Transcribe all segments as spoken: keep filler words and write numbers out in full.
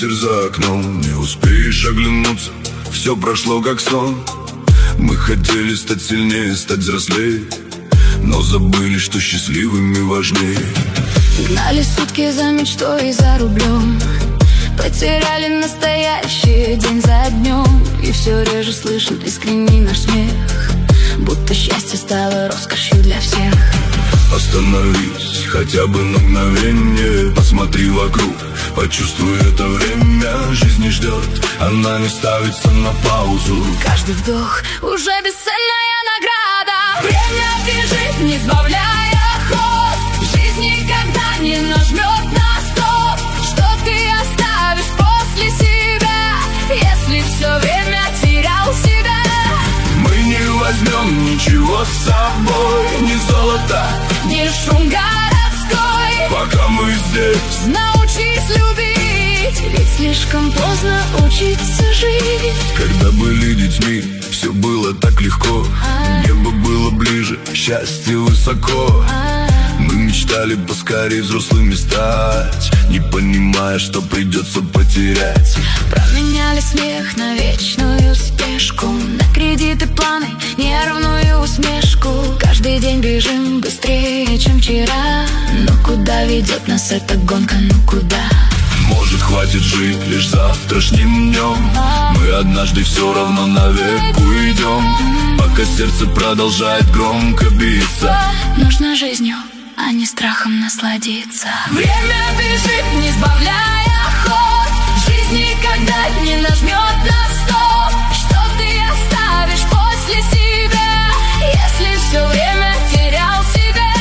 ветер за окном. Не успеешь оглянуться, все прошло как сон. Мы хотели стать сильнее, стать взрослее, но забыли, что счастливыми важнее. Гнали сутки за мечтой и за рублем, потеряли настоящий день за днем. И все реже слышен искренний наш смех, будто счастье стало роскошью для всех. Остановись хотя бы на мгновение, посмотри вокруг, почувствуй это время. Жизнь не ждет, она не ставится на паузу. Каждый вдох уже бесценная награда. Время бежит, не сбавляя ход. Жизнь никогда не нажмет на стоп. Что ты оставишь после себя, если все время терял себя? Мы не возьмем ничего с собой, ни золота, ни шум городской, пока мы здесь. Научись любить, ведь слишком поздно учиться жить. Когда были детьми, все было так легко. а Небо было ближе, счастье высоко. а Мы мечтали поскорее взрослыми стать, не понимая, что придется потерять. Променяли смех на вечную спешку, на кредиты, планы, нервную усмешку. Каждый день бежим быстрее, чем вчера. Но куда ведет нас эта гонка, ну куда? Может, хватит жить лишь завтрашним днем. Мы однажды все равно навек уйдем, пока сердце продолжает громко биться. Нужно жизнью, а не страхом насладиться. Время бежит, не сбавляя ход. Жизнь никогда не нажмет на стоп. Что ты оставишь после себя, если все время терял себя?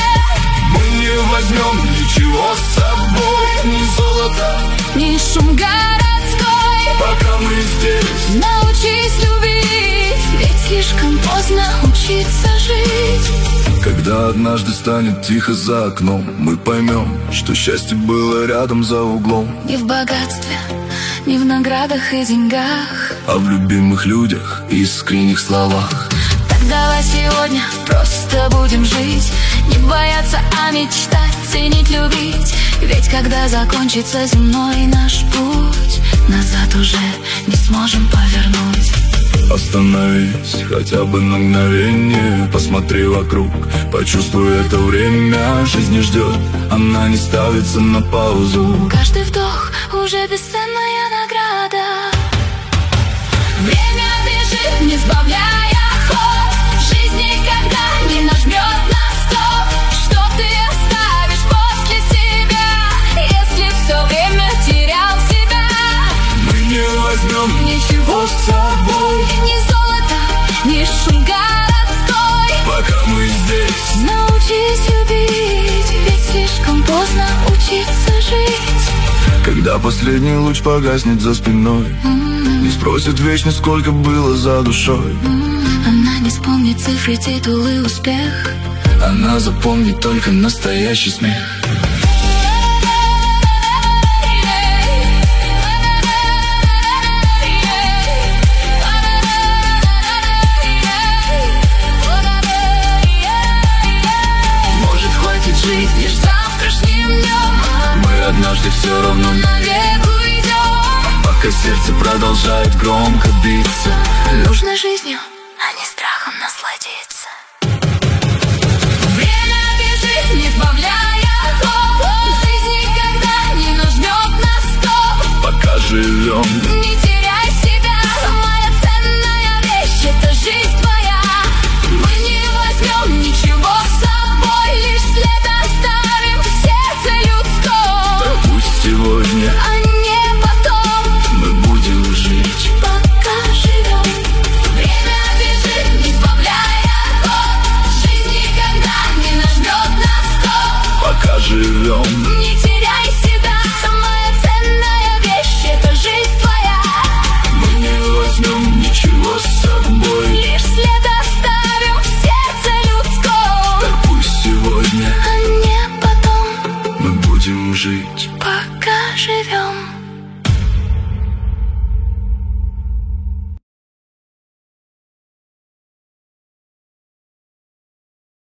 Мы не возьмем ничего с собой, ни золота, ни шум городской, пока мы здесь. Научись любить, ведь слишком поздно учиться жить. Когда однажды станет тихо за окном, мы поймем, что счастье было рядом за углом. Не в богатстве, не в наградах и деньгах, а в любимых людях и искренних словах. Так давай сегодня просто будем жить, не бояться, а мечтать, ценить, любить. Ведь когда закончится земной наш путь, назад уже не сможем повернуть. Остановись хотя бы на мгновение, посмотри вокруг, почувствуй это время. Жизнь не ждет, она не ставится на паузу. Каждый вдох уже бесценная награда. Время бежит, не сбавляя ход. Жизнь никогда не нажмет на стоп. Что ты оставишь после себя, если все время терял себя? Мы не возьмем ничего с собой, ни золота, ни шум городской, пока мы здесь. Научись любить, ведь слишком поздно учиться жить. Когда последний луч погаснет за спиной, mm-hmm. не спросит вечность, сколько было за душой. mm-hmm. Она не вспомнит цифры, титулы, успех. Она запомнит только настоящий смех. жить лишь завтрашним днем. Мы однажды все равно навек уйдем, пока сердце продолжает громко биться. Нужно жизнью, а не страхом насладиться.